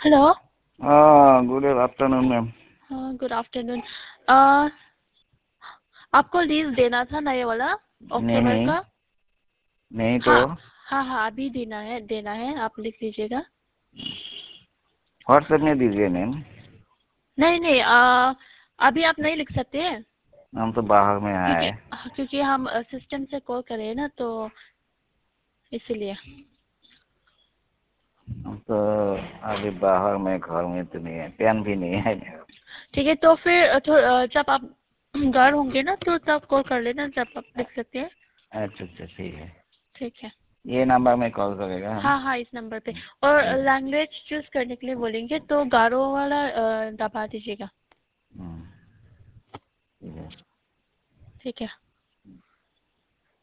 Hello. Good afternoon ma'am. हाँ, good afternoon. आपको leave देना था ना ये वाला अक्टूबर नहीं का? नहीं तो हाँ हाँ हाँ, अभी देना है, आप लिख लीजिएगा। व्हाट्सएप में दीजिए मैम। नहीं नहीं, अभी आप नहीं लिख सकते हैं हम तो बाहर में क्योंकि आए। क्योंकि हम सिस्टम से कॉल कर रहे हैं ना, तो इसीलिए। हम तो अभी बाहर में, घर में तो नहीं है, पेन भी नहीं है। ठीक है, तो फिर जब आप घर होंगे ना तो तब कॉल कर लेना, जब आप लिख सकते हैं। अच्छा अच्छा ठीक है। ठीक है। ये नंबर में कॉल करेगा हम। हाँ हाँ, इस नंबर पे। और लैंग्वेज चूज करने के लिए बोलेंगे तो गारो वाला दबा दीजिएगा। ठीक है। ठीक है।